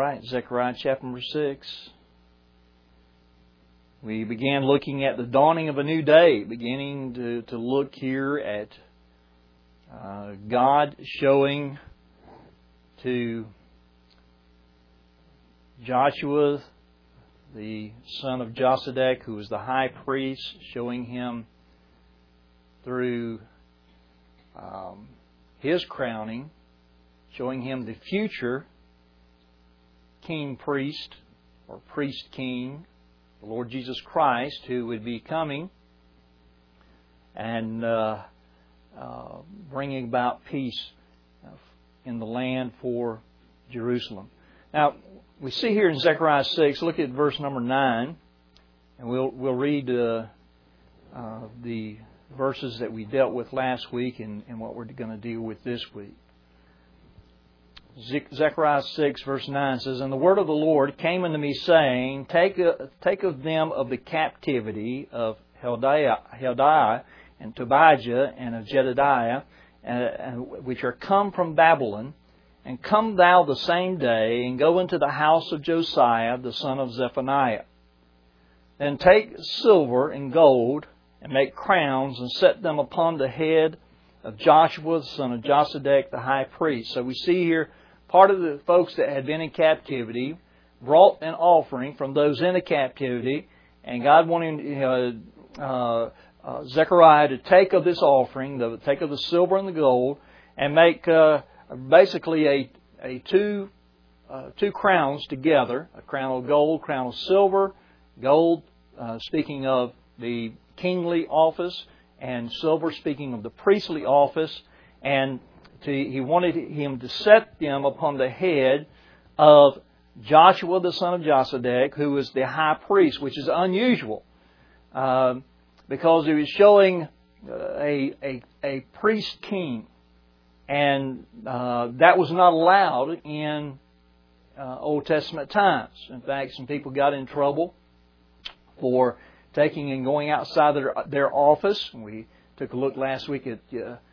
right, Zechariah chapter number 6. We began looking at the dawning of a new day, beginning to look here at God showing to Joshua, the son of Josedek, who was the high priest, showing him through his crowning, showing him the future king priest or priest king, the Lord Jesus Christ, who would be coming and bringing about peace in the land for Jerusalem. Now, we see here in Zechariah 6, look at verse number 9, and we'll read the verses that we dealt with last week and what we're going to deal with this week. Zechariah 6 verse 9 says, "And the word of the Lord came unto me, saying, Take of them of the captivity of Heldai and Tobijah and of Jedediah, which are come from Babylon, and come thou the same day, and go into the house of Josiah the son of Zephaniah. Then take silver and gold, and make crowns, and set them upon the head of Joshua the son of Josedek the high priest." So we see here part of the folks that had been in captivity brought an offering from those in the captivity, and God wanted Zechariah to take of this offering, take of the silver and the gold, and make basically two crowns together: a crown of gold, crown of silver. Gold, speaking of the kingly office, and silver, speaking of the priestly office, and he wanted him to set them upon the head of Joshua the son of Josedek, who was the high priest, which is unusual because he was showing a priest king, and that was not allowed in Old Testament times. In fact, some people got in trouble for taking and going outside their office. We took a look last week at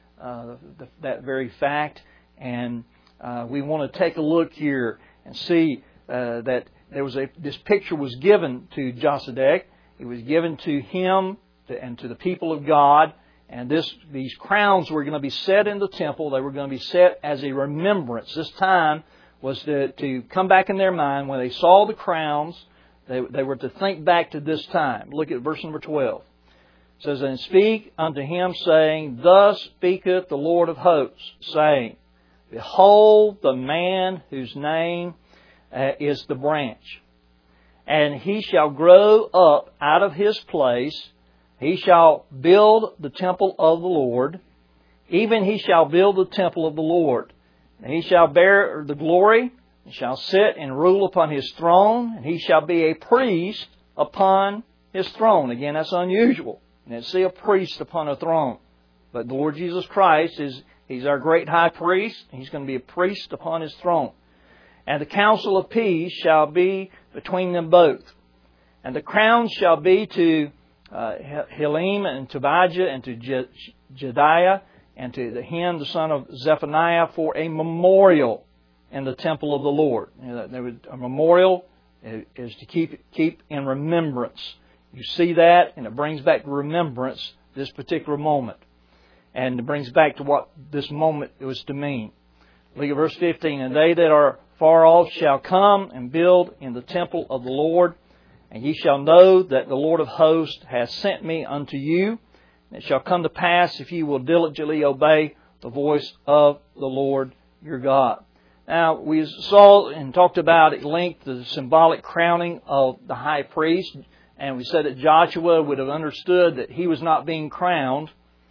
that very fact, and we want to take a look here and see that there was this picture was given to Josedek. It was given to him and to the people of God, and these crowns were going to be set in the temple. They were going to be set as a remembrance. This time was to come back in their mind when they saw the crowns. They were to think back to this time. Look at verse number 12. It says, "And speak unto him, saying, Thus speaketh the Lord of hosts, saying, Behold the man whose name is the branch. And he shall grow up out of his place. He shall build the temple of the Lord. Even he shall build the temple of the Lord. And he shall bear the glory, and shall sit and rule upon his throne, and he shall be a priest upon his throne." Again, that's unusual. And see a priest upon a throne. But the Lord Jesus Christ He's our great high priest. He's going to be a priest upon His throne. "And the counsel of peace shall be between them both. And the crown shall be to Helem and Tobijah and to Jedediah and to him the son of Zephaniah for a memorial in the temple of the Lord." A memorial is to keep in remembrance. You see that, and it brings back to remembrance this particular moment. And it brings back to what this moment was to mean. Look at verse 15. "And they that are far off shall come and build in the temple of the Lord. And ye shall know that the Lord of hosts hath sent me unto you. And it shall come to pass, if ye will diligently obey the voice of the Lord your God." Now, we saw and talked about at length the symbolic crowning of the high priest. And we said that Joshua would have understood that he was not being crowned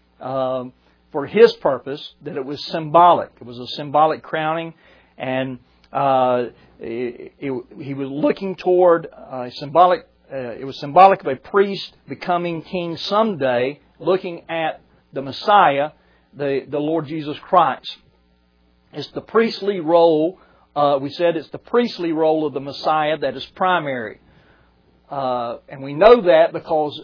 for his purpose, that it was symbolic. It was a symbolic crowning, and he was looking toward symbolic. It was symbolic of a priest becoming king someday, looking at the Messiah, the Lord Jesus Christ. It's the priestly role. We said it's the priestly role of the Messiah that is primary. And we know that because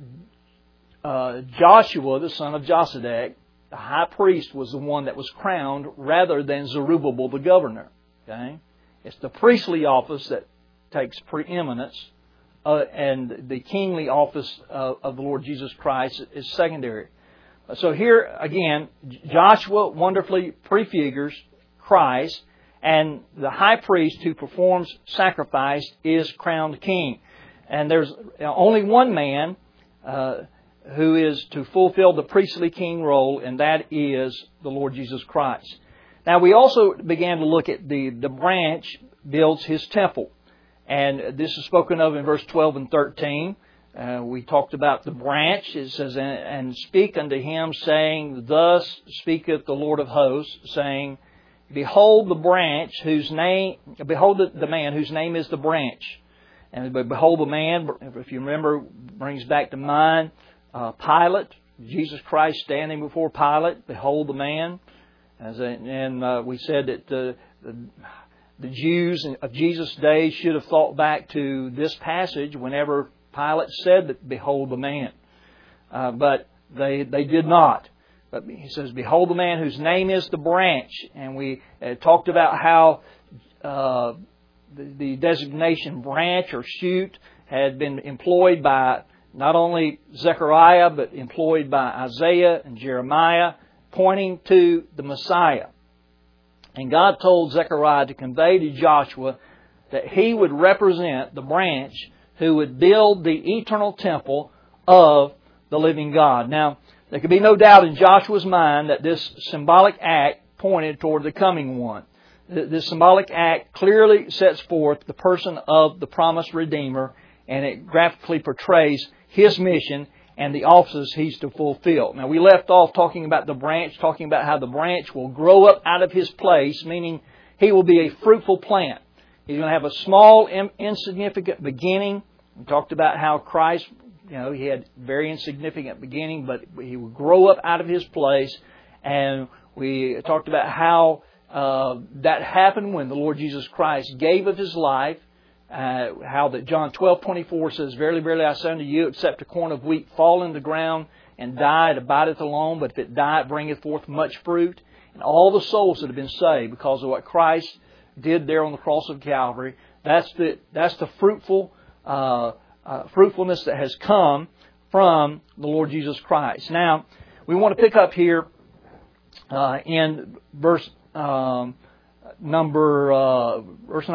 Joshua, the son of Josedek, the high priest, was the one that was crowned rather than Zerubbabel, the governor. Okay? It's the priestly office that takes preeminence, and the kingly office of the Lord Jesus Christ is secondary. So here, again, Joshua wonderfully prefigures Christ, and the high priest who performs sacrifice is crowned king. And there's only one man who is to fulfill the priestly king role, and that is the Lord Jesus Christ. Now, we also began to look at the branch builds his temple. And this is spoken of in verse 12 and 13. We talked about the branch. It says, and speak unto him, saying, thus speaketh the Lord of hosts, saying, behold the man whose name is the branch. And behold the man, if you remember, brings back to mind Pilate, Jesus Christ standing before Pilate. Behold the man. And we said that the Jews of Jesus' day should have thought back to this passage whenever Pilate said that, behold the man. But they did not. But he says, behold the man whose name is the branch. And we talked about how the designation branch or shoot had been employed by not only Zechariah, but employed by Isaiah and Jeremiah, pointing to the Messiah. And God told Zechariah to convey to Joshua that he would represent the branch who would build the eternal temple of the living God. Now, there could be no doubt in Joshua's mind that this symbolic act pointed toward the coming one. This symbolic act clearly sets forth the person of the promised Redeemer, and it graphically portrays his mission and the offices he's to fulfill. Now, we left off talking about the branch, talking about how the branch will grow up out of his place, meaning he will be a fruitful plant. He's going to have a small, insignificant beginning. We talked about how Christ, he had very insignificant beginning, but he will grow up out of his place. And we talked about how that happened when the Lord Jesus Christ gave of His life. How that John 12:24 says, verily, verily, I say unto you, except a corn of wheat fall in the ground and die, it abideth alone, but if it die, it bringeth forth much fruit. And all the souls that have been saved because of what Christ did there on the cross of Calvary, that's the fruitfulness that has come from the Lord Jesus Christ. Now, we want to pick up here in verse number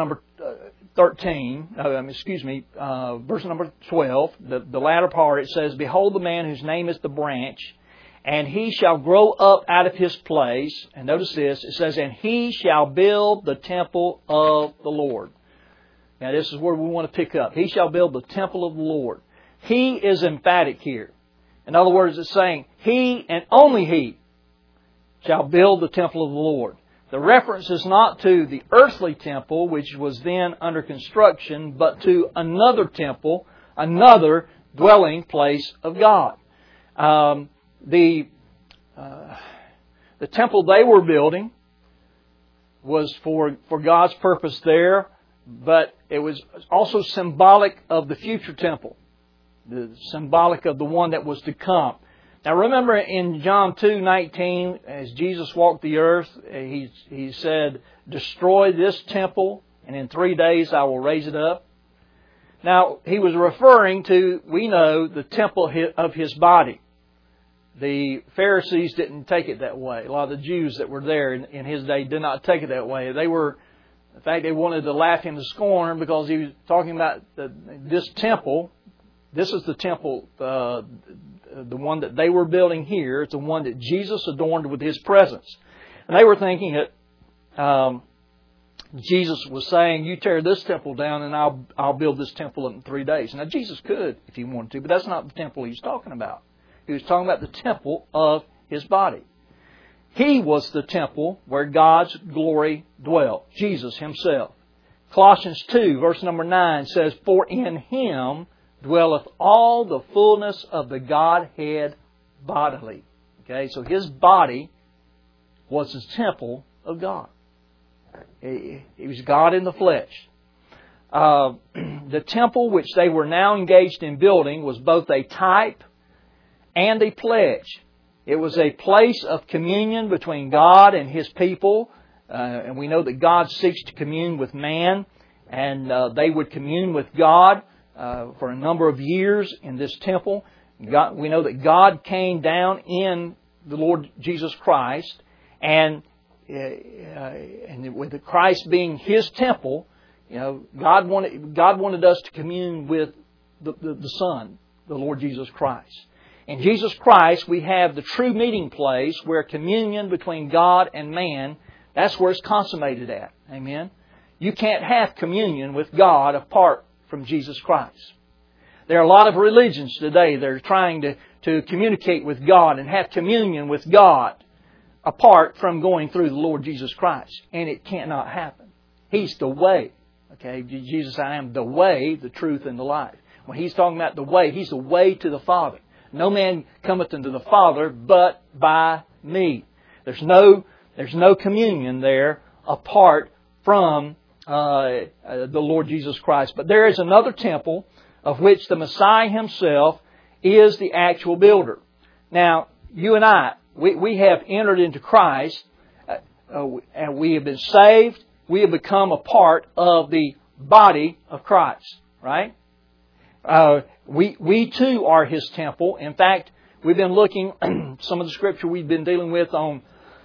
13, verse number 12, the latter part, it says, behold the man whose name is the branch, and he shall grow up out of his place. And notice this, it says, and he shall build the temple of the Lord. Now this is where we want to pick up. He shall build the temple of the Lord. He is emphatic here. In other words, it's saying, he and only he shall build the temple of the Lord. The reference is not to the earthly temple, which was then under construction, but to another temple, another dwelling place of God. The temple they were building was for God's purpose there, but it was also symbolic of the future temple, symbolic of the one that was to come. Now remember in John 2:19, as Jesus walked the earth, He said, destroy this temple, and in 3 days I will raise it up. Now, He was referring to, we know, the temple of His body. The Pharisees didn't take it that way. A lot of the Jews that were there in His day did not take it that way. In fact, they wanted to laugh Him to scorn because He was talking about this temple. This is the temple, the one that they were building here. It's the one that Jesus adorned with His presence. And they were thinking that Jesus was saying, you tear this temple down and I'll build this temple in 3 days. Now, Jesus could if He wanted to, but that's not the temple He's talking about. He was talking about the temple of His body. He was the temple where God's glory dwelt, Jesus Himself. Colossians 2, verse number 9 says, for in Him dwelleth all the fullness of the Godhead bodily. Okay, so His body was the temple of God. He was God in the flesh. The temple which they were now engaged in building was both a type and a pledge. It was a place of communion between God and His people. And we know that God seeks to commune with man, and they would commune with God for a number of years in this temple. We know that God came down in the Lord Jesus Christ, and with Christ being His temple, God wanted us to commune with the Son, the Lord Jesus Christ. In Jesus Christ, we have the true meeting place where communion between God and man, that's where it's consummated at. Amen? You can't have communion with God apart from Jesus Christ. There are a lot of religions today that are trying to communicate with God and have communion with God apart from going through the Lord Jesus Christ. And it cannot happen. He's the way. Okay? Jesus said, I am the way, the truth, and the life. When He's talking about the way, He's the way to the Father. No man cometh unto the Father but by me. There's no communion there apart from the Lord Jesus Christ. But there is another temple of which the Messiah Himself is the actual builder. Now, you and I, we have entered into Christ, and we have been saved. We have become a part of the body of Christ, right? We too are His temple. In fact, we've been looking some of the scripture we've been dealing with on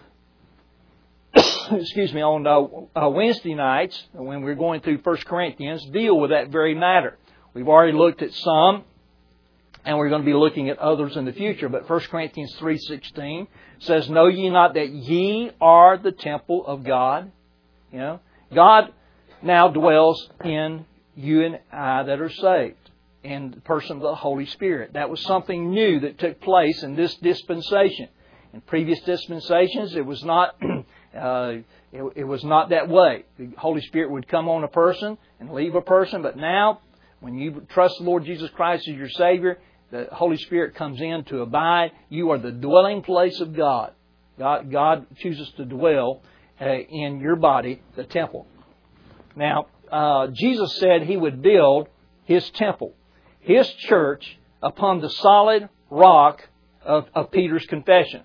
on Wednesday nights when we're going through 1 Corinthians deal with that very matter. We've already looked at some, and we're going to be looking at others in the future. But 1 Corinthians 3:16 says, Know ye not that ye are the temple of God? God now dwells in you and I that are saved in the person of the Holy Spirit. That was something new that took place in this dispensation. In previous dispensations, it was not it was not that way. The Holy Spirit would come on a person and leave a person, but now, when you trust the Lord Jesus Christ as your Savior, the Holy Spirit comes in to abide. You are the dwelling place of God. God chooses to dwell in your body, the temple. Now, Jesus said He would build His temple, His church, upon the solid rock of Peter's confession.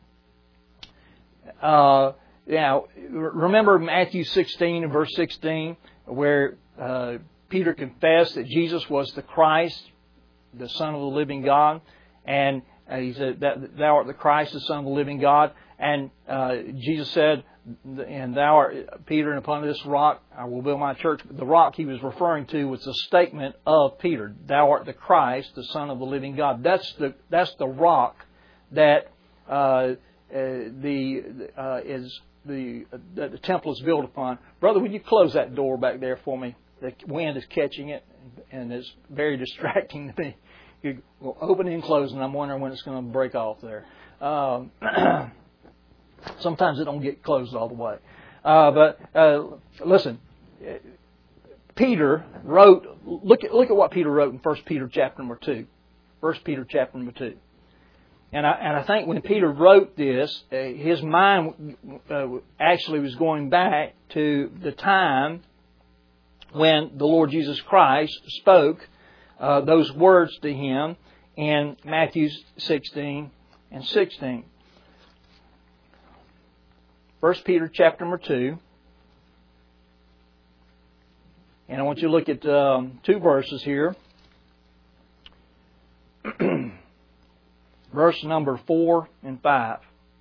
Now, remember Matthew 16 and verse 16, where Peter confessed that Jesus was the Christ, the Son of the living God. And he said, that Thou art the Christ, the Son of the living God. And Jesus said, and Thou art Peter, and upon this rock I will build my church. The rock He was referring to was the statement of Peter. Thou art the Christ, the Son of the living God. That's the rock that the temple is built upon. Brother, would you close that door back there for me? The wind is catching it, and it's very distracting to me. You go opening and closing. I'm wondering when it's going to break off there. Sometimes it don't get closed all the way. But listen, Peter wrote. Look at what Peter wrote in 1 Peter chapter number 2. 1 Peter chapter number 2. And I think when Peter wrote this, his mind actually was going back to the time when the Lord Jesus Christ spoke those words to him in Matthew 16 and 16. 1 Peter chapter number 2. And I want you to look at two verses here. Verse number 4 and 5.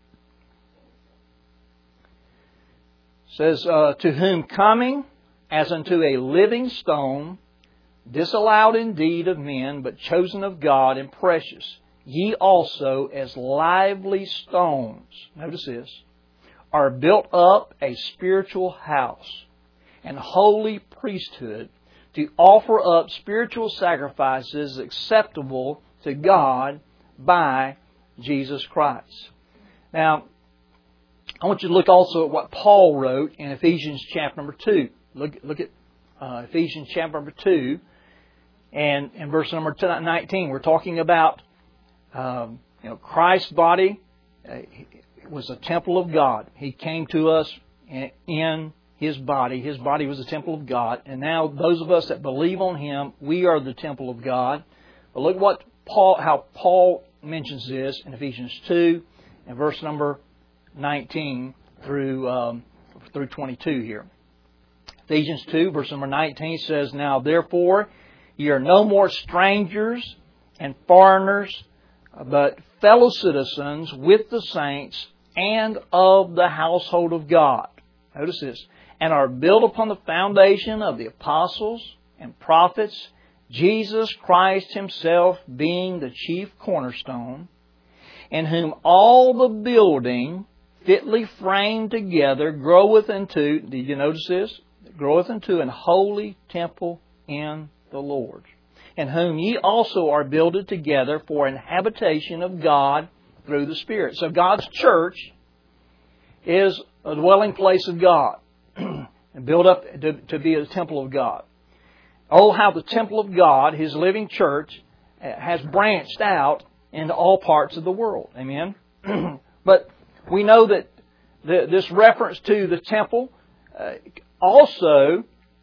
Says, To whom coming as unto a living stone, disallowed indeed of men, but chosen of God and precious, ye also as lively stones, notice this, are built up a spiritual house and holy priesthood to offer up spiritual sacrifices acceptable to God by Jesus Christ. Now, I want you to look also at what Paul wrote in Ephesians chapter number 2. Look at Ephesians chapter number 2 and in verse number 19. We're talking about Christ's body was a temple of God. He came to us in His body. His body was the temple of God. And now those of us that believe on Him, we are the temple of God. But look how Paul mentions this in Ephesians 2 and verse number 19 through through 22 here. Ephesians 2, verse number 19 says, Now therefore ye are no more strangers and foreigners, but fellow citizens with the saints and of the household of God. Notice this. And are built upon the foundation of the apostles and prophets, Jesus Christ Himself being the chief cornerstone, in whom all the building fitly framed together groweth into, did you notice this? Groweth into an holy temple in the Lord, in whom ye also are builded together for an habitation of God through the Spirit. So God's church is a dwelling place of God, and built up to be a temple of God. Oh, how the temple of God, His living church, has branched out into all parts of the world. Amen? But we know that this reference to the temple also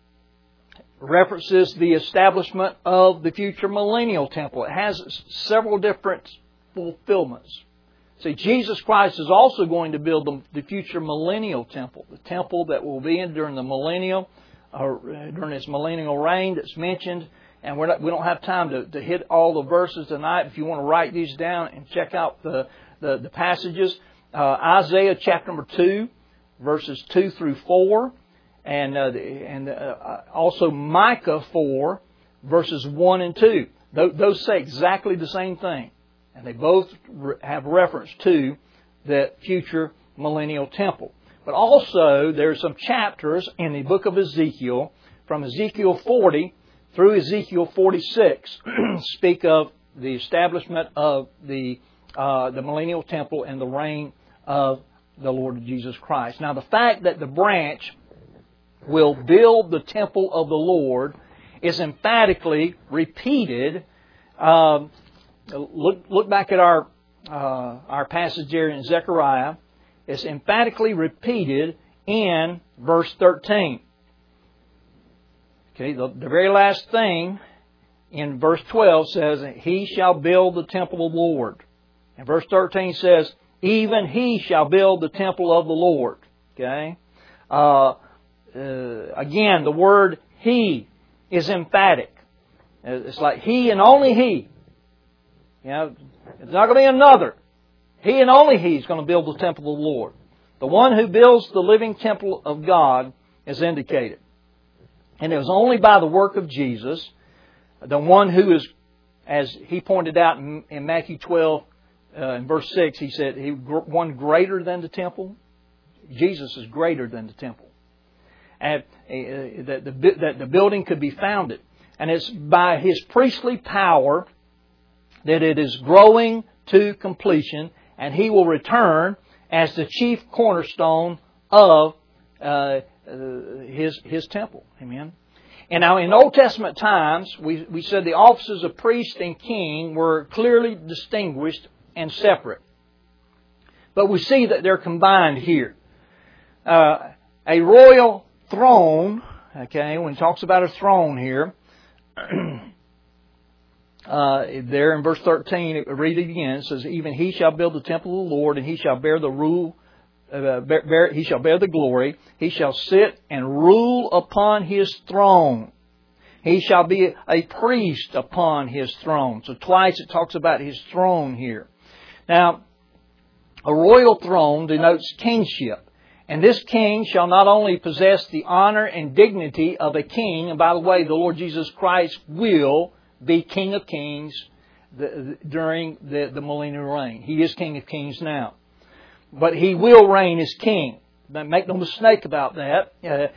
references the establishment of the future millennial temple. It has several different fulfillments. See, Jesus Christ is also going to build the future millennial temple, the temple that will be in during the millennial, or during His millennial reign that's mentioned. And we don't have time to hit all the verses tonight. If you want to write these down and check out the passages, Isaiah chapter number 2, verses 2 through 4, and also Micah 4, verses 1 and 2. Those say exactly the same thing. And they both have reference to the future millennial temple. But also, there's some chapters in the book of Ezekiel, from Ezekiel 40 through Ezekiel 46, speak of the establishment of the millennial temple and the reign of the Lord Jesus Christ. Now, the fact that the branch will build the temple of the Lord is emphatically repeated. Look back at our passage there in Zechariah. It's emphatically repeated in verse 13. Okay, the very last thing in verse 12 says, He shall build the temple of the Lord. And verse 13 says, Even He shall build the temple of the Lord. Okay? Again, the word He is emphatic. It's like He and only He. You know, it's not going to be another. He and only He is going to build the temple of the Lord. The one who builds the living temple of God is indicated. And it was only by the work of Jesus, the one who is, as He pointed out in Matthew 12, in verse 6, He said, one greater than the temple. Jesus is greater than the temple. And that the building could be founded. And it's by His priestly power that it is growing to completion, and He will return as the chief cornerstone of His temple. Amen. And now in Old Testament times, we said the offices of priest and king were clearly distinguished and separate. But we see that they're combined here. A royal throne, okay, when it talks about a throne here, there in verse 13, read it again. It says, Even He shall build the temple of the Lord, and He shall bear the rule. He shall bear the glory. He shall sit and rule upon His throne. He shall be a priest upon His throne. So twice it talks about His throne here. Now, a royal throne denotes kingship. And this king shall not only possess the honor and dignity of a king, and by the way, the Lord Jesus Christ will be King of Kings during the millennial reign. He is King of Kings now. But He will reign as King. Make no mistake about that.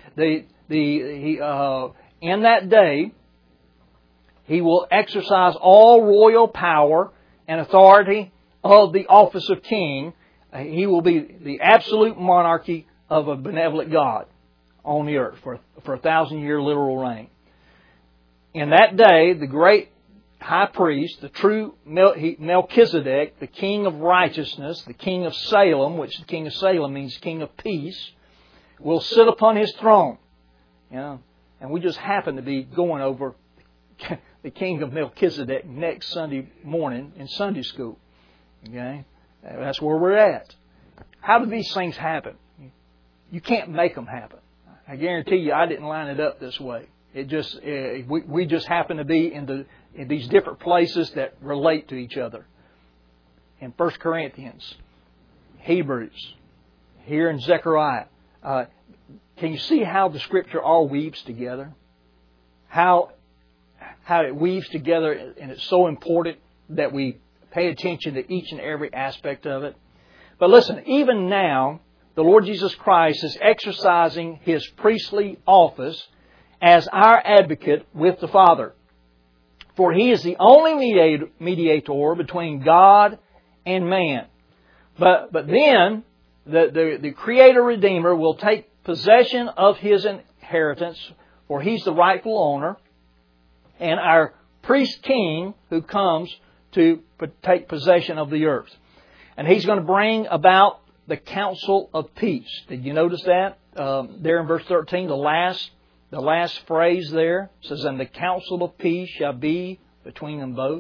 In that day, He will exercise all royal power and authority of the office of King. He will be the absolute monarchy of a benevolent God on the earth for a 1,000-year literal reign. In that day, the great high priest, the true Melchizedek, the king of righteousness, the king of Salem, which the king of Salem means king of peace, will sit upon his throne. You know, and we just happen to be going over the king of Melchizedek next Sunday morning in Sunday school. Okay? That's where we're at. How do these things happen? You can't make them happen. I guarantee you, I didn't line it up this way. It just we just happen to be in these different places that relate to each other. In 1 Corinthians, Hebrews, here in Zechariah. Can you see how the Scripture all weaves together? How it weaves together, and it's so important that we pay attention to each and every aspect of it. But listen, even now, the Lord Jesus Christ is exercising His priestly office as our advocate with the Father. For He is the only mediator between God and man. But then, the Creator Redeemer will take possession of His inheritance, for He's the rightful owner, and our priest king who comes to take possession of the earth. And He's going to bring about the counsel of peace. Did you notice that? There in verse 13, the last phrase there says, "And the counsel of peace shall be between them both."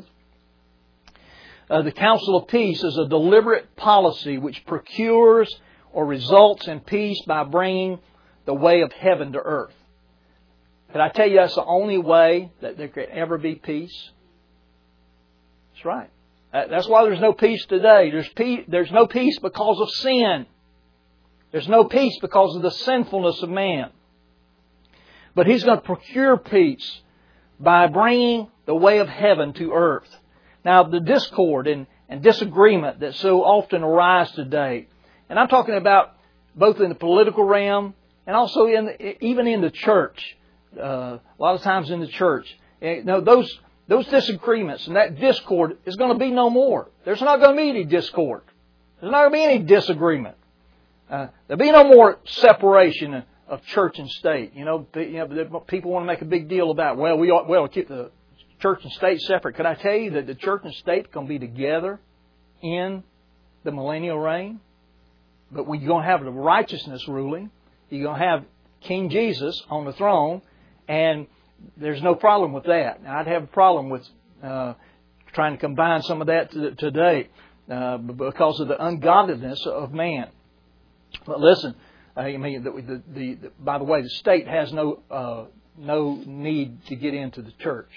The counsel of peace is a deliberate policy which procures or results in peace by bringing the way of heaven to earth. Can I tell you that's the only way that there could ever be peace? That's right. That's why there's no peace today. There's no peace because of sin. There's no peace because of the sinfulness of man. But He's going to procure peace by bringing the way of heaven to earth. Now, the discord and disagreement that so often arise today, and I'm talking about both in the political realm and also even in the church. A lot of times in the church, those disagreements and that discord is going to be no more. There's not going to be any discord. There's not going to be any disagreement. There'll be no more separation of church and state. People want to make a big deal about, we ought to keep the church and state separate. Could I tell you that the church and state are going to be together in the millennial reign? But you're going to have the righteousness ruling. You're going to have King Jesus on the throne, and there's no problem with that. Now, I'd have a problem with trying to combine some of that today because of the ungodliness of man. But listen, by the way, the state has no need to get into the church.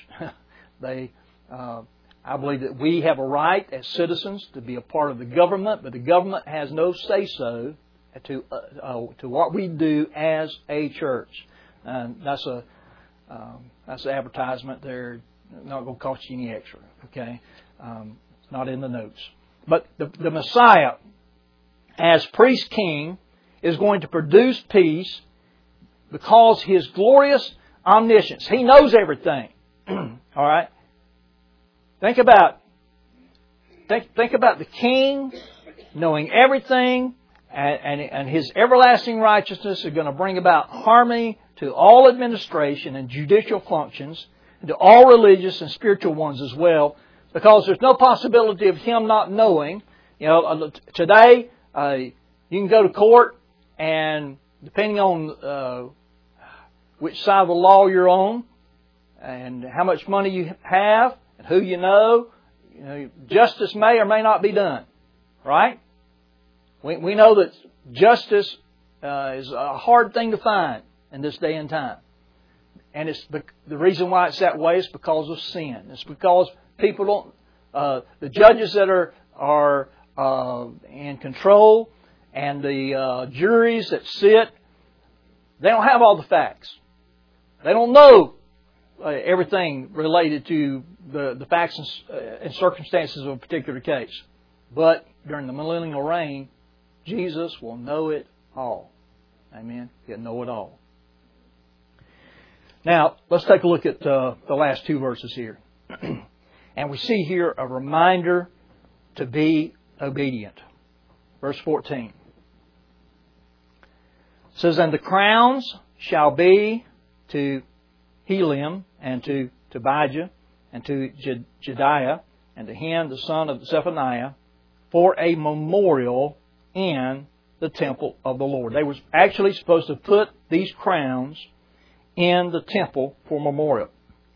I believe that we have a right as citizens to be a part of the government, but the government has no say-so to what we do as a church. And that's an advertisement. They're not going to cost you any extra. Okay, it's not in the notes. But the Messiah, as priest king, is going to produce peace because His glorious omniscience. He knows everything. All right. Think about the King knowing everything, and His everlasting righteousness is going to bring about harmony to all administration and judicial functions, and to all religious and spiritual ones as well, because there's no possibility of Him not knowing. Today you can go to court, and depending on which side of the law you're on, and how much money you have, and who you know, justice may or may not be done. Right? We know that justice is a hard thing to find in this day and time. And it's the reason why it's that way is because of sin. It's because people don't, the judges that are in control and the juries that sit, they don't have all the facts. They don't know everything related to the facts and circumstances of a particular case. But during the millennial reign, Jesus will know it all. Amen. He'll know it all. Now, let's take a look at the last two verses here. And we see here a reminder to be obedient. Verse 14. It says, "And the crowns shall be to Helium and to Tobijah and to Jedaiah and to Hen, the son of Zephaniah, for a memorial in the temple of the Lord." They were actually supposed to put these crowns in the temple for memorial.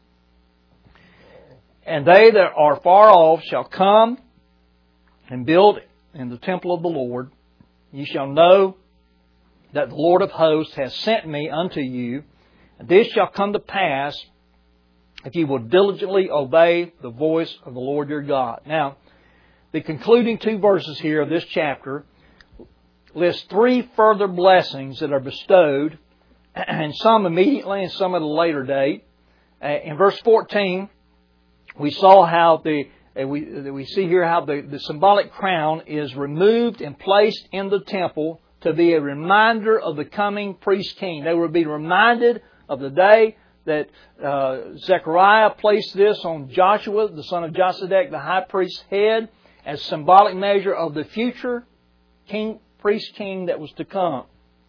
"And they that are far off shall come and build in the temple of the Lord. Ye shall know that the Lord of hosts has sent me unto you. And this shall come to pass if you will diligently obey the voice of the Lord your God. Now, the concluding 2 verses here of this chapter list 3 further blessings that are bestowed, and some immediately and some at a later date. In verse 14, we saw how we see here how the symbolic crown is removed and placed in the temple to be a reminder of the coming priest king. They would be reminded of the day that Zechariah placed this on Joshua, the son of Josedek, the high priest's head, as symbolic measure of the future priest king that was to come.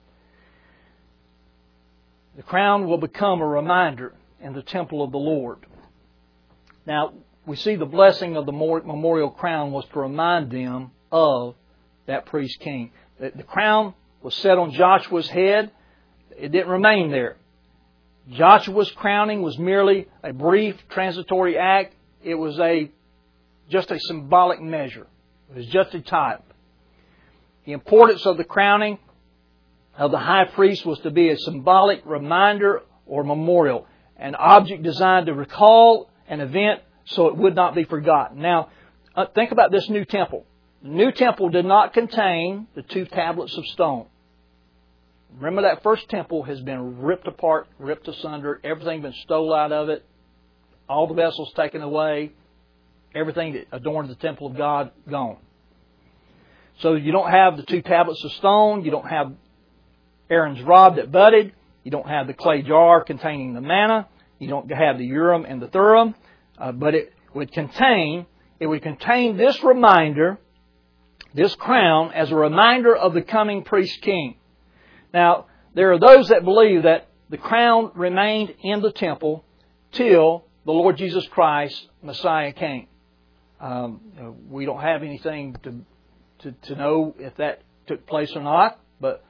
The crown will become a reminder in the temple of the Lord. Now, we see the blessing of the memorial crown was to remind them of that priest king. The crown was set on Joshua's head. It didn't remain there. Joshua's crowning was merely a brief transitory act. It was just a symbolic measure. It was just a type. The importance of the crowning of the high priest was to be a symbolic reminder or memorial, an object designed to recall an event so it would not be forgotten. Now, think about this new temple. The new temple did not contain the 2 tablets of stone. Remember, that first temple has been ripped apart, ripped asunder, everything been stolen out of it, all the vessels taken away, everything that adorned the temple of God gone. So you don't have the 2 tablets of stone, you don't have Aaron's rod that budded, you don't have the clay jar containing the manna, you don't have the Urim and the Thummim, but it would contain this reminder, this crown, as a reminder of the coming priest king. Now, there are those that believe that the crown remained in the temple till the Lord Jesus Christ, Messiah, came. We don't have anything to know if that took place or not, but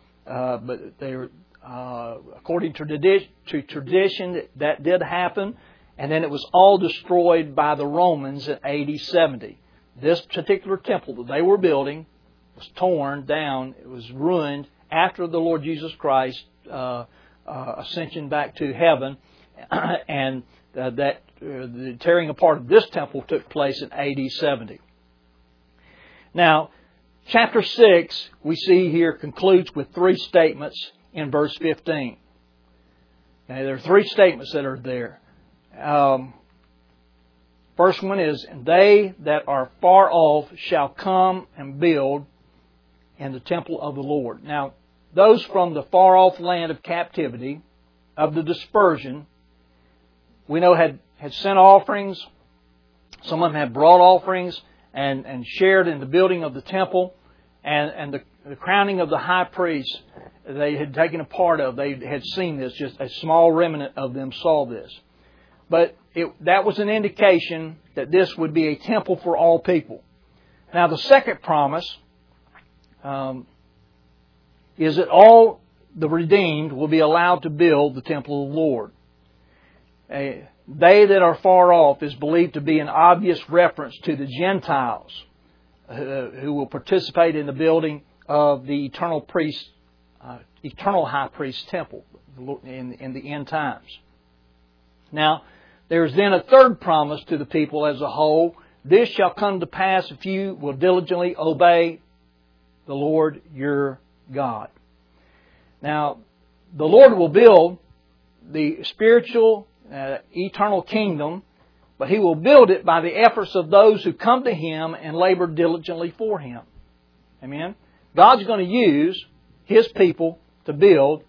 according to tradition, that did happen, and then it was all destroyed by the Romans in AD 70. This particular temple that they were building was torn down. It was ruined after the Lord Jesus Christ ascension back to heaven, and the tearing apart of this temple took place in AD 70. Now, chapter 6, we see here, concludes with 3 statements in verse 15. Okay, there are 3 statements that are there. First one is, "And they that are far off shall come and build in the temple of the Lord." Now, those from the far off land of captivity, of the dispersion, we know had sent offerings. Some of them had brought offerings and shared in the building of the temple, and the crowning of the high priest they had taken a part of. They had seen this. Just a small remnant of them saw this. But that was an indication that this would be a temple for all people. Now, the second promise is that all the redeemed will be allowed to build the temple of the Lord. They that are far off is believed to be an obvious reference to the Gentiles who will participate in the building of the eternal high priest temple in the end times. Now, there's then a third promise to the people as a whole. "This shall come to pass if you will diligently obey the Lord your God." Now, the Lord will build the spiritual, eternal kingdom, but He will build it by the efforts of those who come to Him and labor diligently for Him. Amen? God's going to use His people to build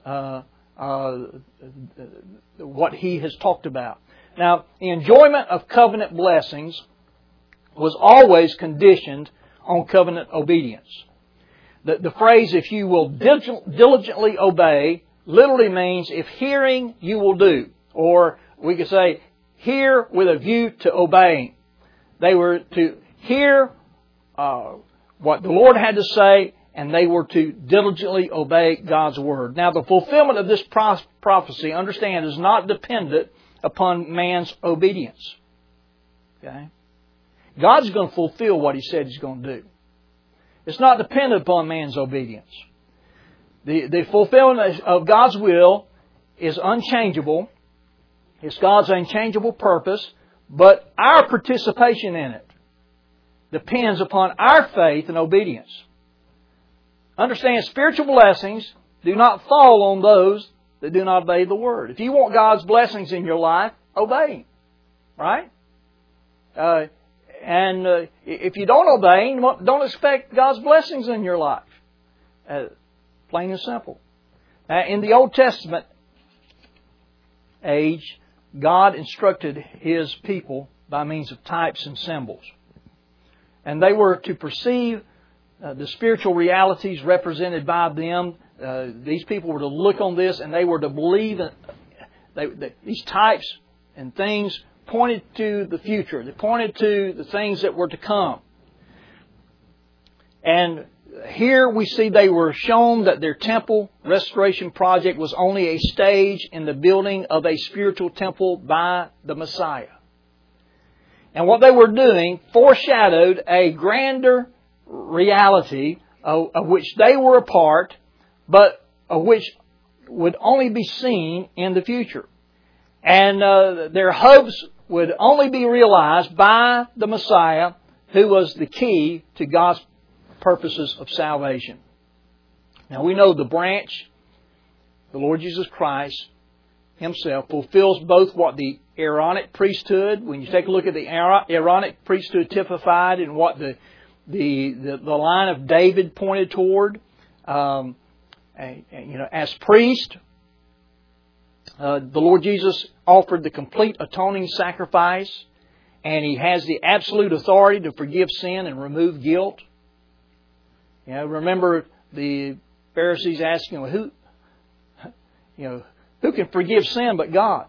what He has talked about. Now, the enjoyment of covenant blessings was always conditioned on covenant obedience. The phrase, "if you will diligently obey," literally means if hearing, you will do. Or we could say, hear with a view to obeying. They were to hear what the Lord had to say, and they were to diligently obey God's Word. Now, the fulfillment of this prophecy, understand, is not dependent upon man's obedience. Okay? God's going to fulfill what He said He's going to do. It's not dependent upon man's obedience. The fulfillment of God's will is unchangeable. It's God's unchangeable purpose, but our participation in it depends upon our faith and obedience. Understand, spiritual blessings do not fall on those that do not obey the Word. If you want God's blessings in your life, obey Him. Right? And if you don't obey Him, don't expect God's blessings in your life. Plain and simple. In the Old Testament age, God instructed His people by means of types and symbols. And they were to perceive the spiritual realities represented by them. These people were to look on this and they were to believe that these types and things pointed to the future. They pointed to the things that were to come. And here we see they were shown that their temple restoration project was only a stage in the building of a spiritual temple by the Messiah. And what they were doing foreshadowed a grander reality of which they were a part, but of which would only be seen in the future. And their hopes would only be realized by the Messiah, who was the key to God's purposes of salvation. Now we know the branch, the Lord Jesus Christ Himself, fulfills both what the Aaronic priesthood, when you take a look at the Aaronic priesthood typified and what the line of David pointed toward, as priest, the Lord Jesus offered the complete atoning sacrifice, and He has the absolute authority to forgive sin and remove guilt. Remember the Pharisees asking, who can forgive sin but God?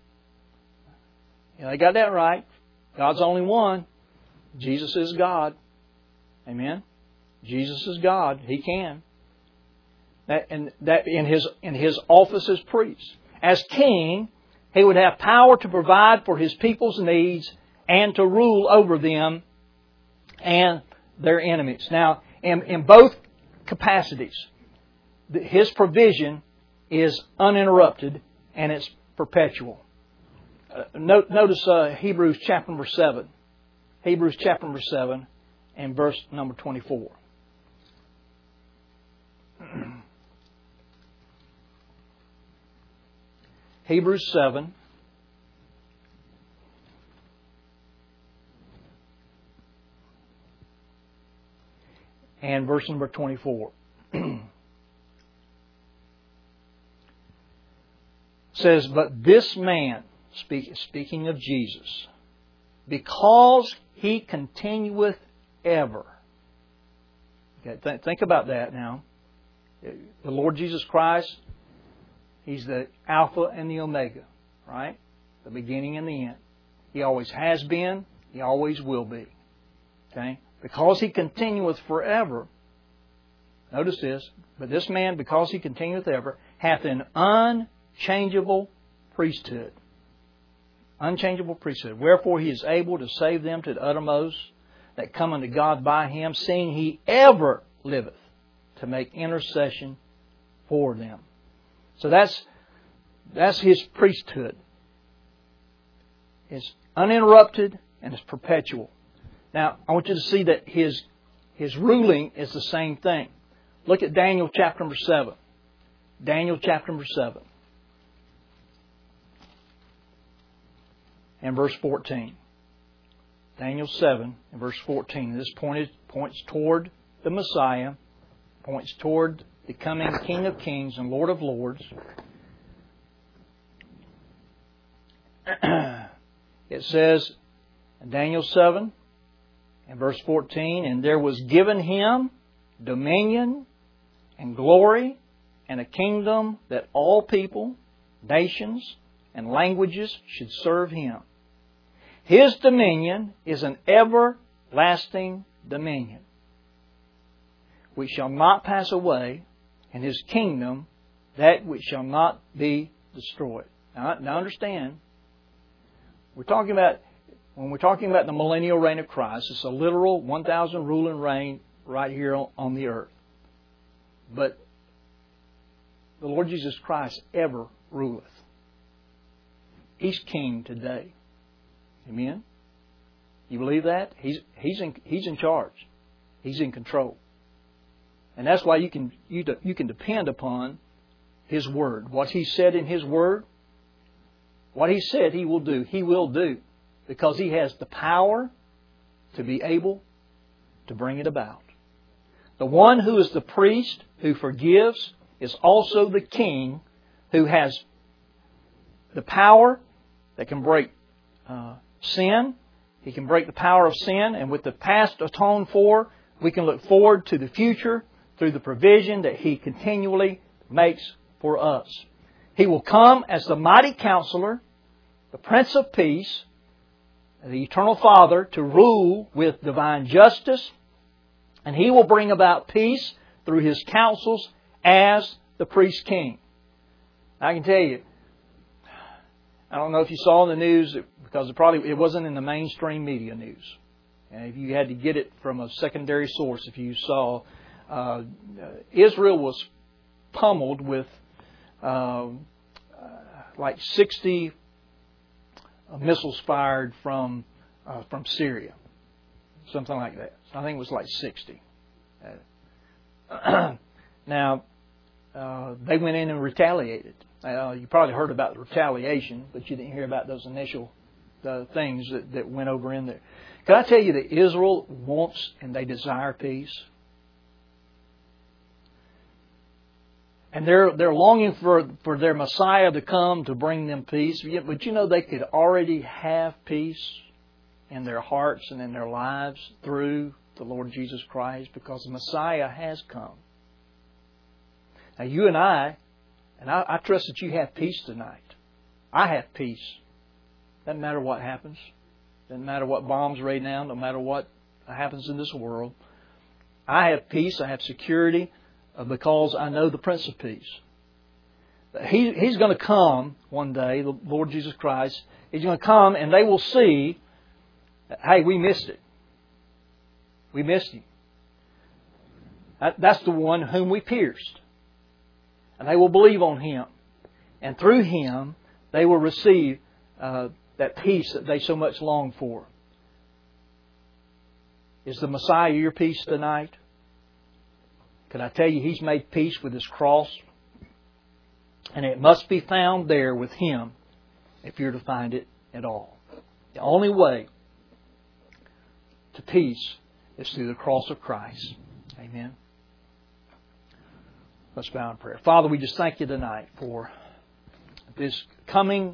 They got that right. God's only one. Jesus is God. Amen. Jesus is God. He can. That in His office as priest. As king, He would have power to provide for His people's needs and to rule over them and their enemies. Now, in both capacities, His provision is uninterrupted and it's perpetual. Notice Hebrews chapter number 7. Hebrews chapter number 7 and verse number 24. Hebrews 7 and verse number 24. Says, but this man, speaking of Jesus, because He continueth ever. Okay, think about that now. The Lord Jesus Christ, He's the Alpha and the Omega, right? The beginning and the end. He always has been. He always will be. Okay? Because He continueth forever. Notice this. But this man, because He continueth ever, hath an unchangeable priesthood. Unchangeable priesthood. Wherefore He is able to save them to the uttermost that come unto God by Him, seeing He ever liveth to make intercession for them. So that's His priesthood. It's uninterrupted and it's perpetual. Now, I want you to see that His ruling is the same thing. Look at Daniel chapter number 7. Daniel chapter number 7. And verse 14. Daniel 7 and verse 14. This points toward the Messiah. Points toward the coming King of Kings and Lord of Lords. It says in Daniel 7 and verse 14, and there was given Him dominion and glory and a kingdom that all people, nations, and languages should serve Him. His dominion is an everlasting dominion which shall not pass away, and His kingdom that which shall not be destroyed. Now understand, when we're talking about the millennial reign of Christ, it's a literal 1,000 rule and reign right here on the earth. But the Lord Jesus Christ ever ruleth. He's king today. Amen? You believe that? He's in charge. He's in control. And that's why you can depend upon His Word. What He said in His Word, what He said He will do, He will do. Because He has the power to be able to bring it about. The one who is the priest who forgives is also the king who has the power that can break sin. He can break the power of sin. And with the past atoned for, we can look forward to the future through the provision that He continually makes for us. He will come as the mighty counselor, the Prince of Peace, the Eternal Father, to rule with divine justice. And He will bring about peace through His counsels as the priest king. I can tell you, I don't know if you saw in the news, because it wasn't in the mainstream media news. And if you had to get it from a secondary source, if you saw, Israel was pummeled with like 60 missiles fired from Syria. Something like that. I think it was like 60. Now, they went in and retaliated. You probably heard about the retaliation, but you didn't hear about those initial things that went over in there. Can I tell you that Israel wants and they desire peace? And they're longing for their Messiah to come to bring them peace. But you know they could already have peace in their hearts and in their lives through the Lord Jesus Christ, because the Messiah has come. Now you and I trust that you have peace tonight. I have peace. Doesn't matter what happens. Doesn't matter what bombs rain down. No matter what happens in this world. I have peace. I have security because I know the Prince of Peace. He's going to come one day, the Lord Jesus Christ. He's going to come and they will see, hey, we missed it. We missed Him. That's the one whom we pierced. And they will believe on Him. And through Him, they will receive that peace that they so much long for. Is the Messiah your peace tonight? Can I tell you, He's made peace with His cross? And it must be found there with Him if you're to find it at all. The only way to peace is through the cross of Christ. Amen. Let's bow in prayer. Father, we just thank You tonight for this coming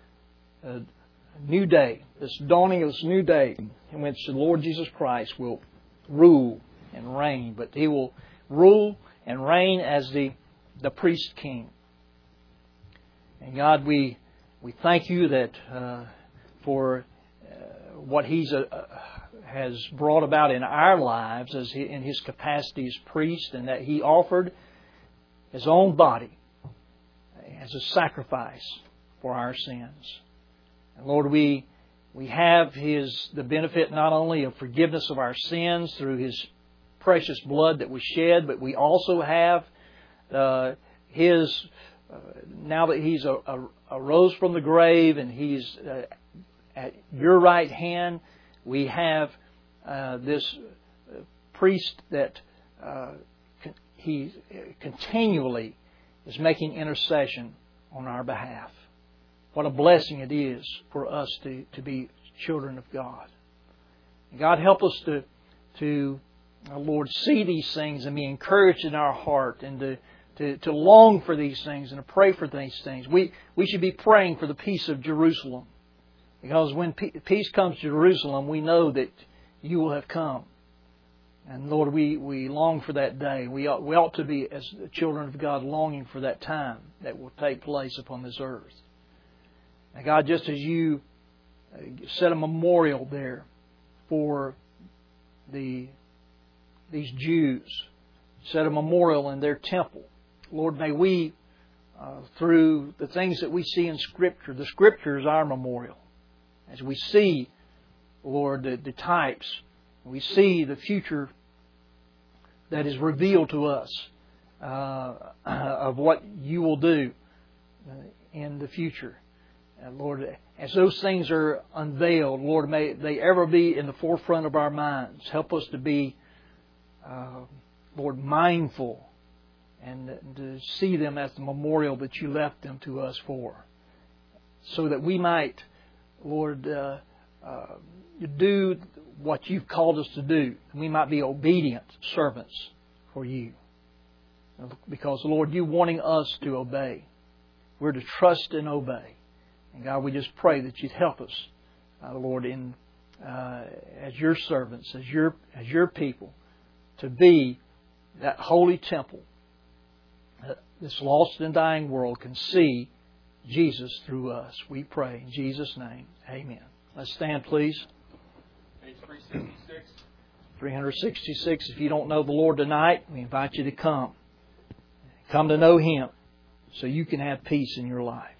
new day, this dawning of this new day in which the Lord Jesus Christ will rule and reign. But He will rule and reign as the priest king. And God, we thank You that for what He has brought about in our lives in His capacity as priest, and that He offered His own body as a sacrifice for our sins. And Lord, we have the benefit not only of forgiveness of our sins through His precious blood that was shed, but we also have His, now that He's arose from the grave and He's at Your right hand, we have this priest that He continually is making intercession on our behalf. What a blessing it is for us to be children of God. And God, help us to Lord, see these things and be encouraged in our heart, and to long for these things and to pray for these things. We should be praying for the peace of Jerusalem, because when peace comes to Jerusalem, we know that You will have come. And Lord, we long for that day. We ought to be, as children of God, longing for that time that will take place upon this earth. And God, just as You set a memorial there for these Jews, set a memorial in their temple. Lord, may we, through the things that we see in Scripture, the Scripture is our memorial. As we see, Lord, the types, we see the future that is revealed to us of what You will do in the future. And Lord, as those things are unveiled, Lord, may they ever be in the forefront of our minds. Help us to be, Lord, mindful and to see them as the memorial that You left them to us for, so that we might, Lord, do what You've called us to do. We might be obedient servants for You. Because, Lord, You wanting us to obey. We're to trust and obey. And God, we just pray that You'd help us, Lord, as Your servants, as Your people, to be that holy temple that this lost and dying world can see Jesus through us. We pray in Jesus' name. Amen. Let's stand, please. Page 366. 366. If you don't know the Lord tonight, we invite you to come. Come to know Him so you can have peace in your life.